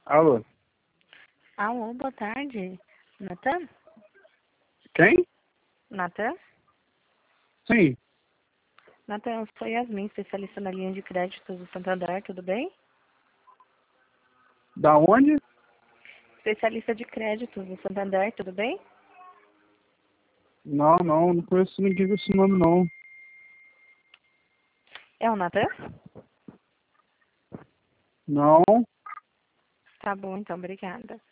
Alô? Alô, boa tarde. Natan? Quem? Natan? Sim. Natan, eu sou Yasmin, especialista na linha de créditos do Santander, tudo bem? Da onde? Especialista de créditos do Santander, tudo bem? Não conheço ninguém com esse nome, não. É o Natan? Não. Tá bom, então, obrigada.